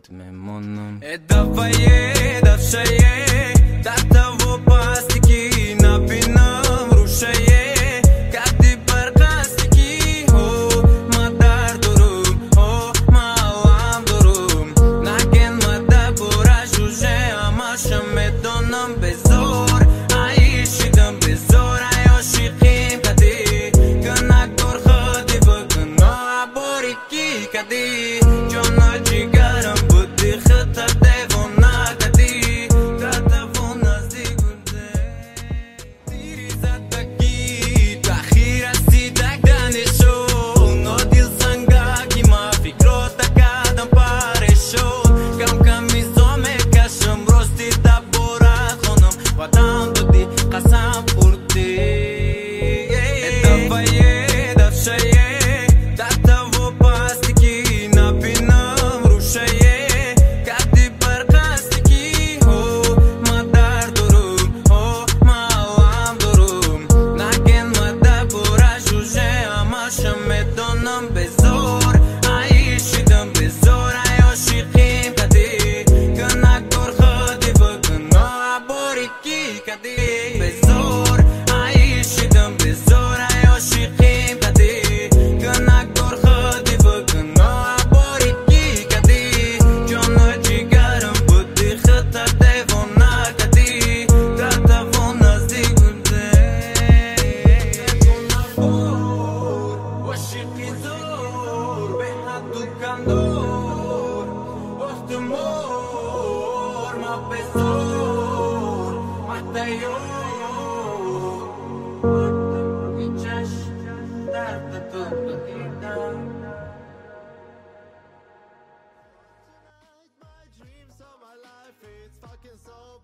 باهات میمونم. دفعه دفته و پاستیکی نبینم روشیه کدی برقستیکی هو ما در دروم هو ما هم دروم نگن ما دبورا جوجه همشم میدونم بزور عیشیدم بزور عیاشیقیم کدی کنک دور خودی بگن عبوری کی کدی جانا جیگرم بودی خطر دیونا کدی کتفون نزدیک بوده دیری زدگی تأخیر رسیدک دانشون نادیل زنگاکی ما فکرو تکادم پارشون کم کم میزو میکشم راستی دبورت خونم وطن دادی قسم خوردی دفعه دفته و پاستیکی نبینم روشیه کدی برقستیکی هو ما در دروم هو ما هم دروم نگن ما دبورا جوجه همشم میدونم بزور عیشیدم بزور عیاشیقیم کدی کنک دور خودی بگن عبوری کی کدی بزور عیشیدم بزور عیاشیقیم کدی کنک دور خودی بگن عبوری کی کدی جانا جیگرم بودی خطر دیونا کدی کتفون نزدیک بوده وشیقی زور به حد و کندور وقت مور ما بزور محتیور وقت این چشم درد تو بدیدم My dreams of my life, it's fucking so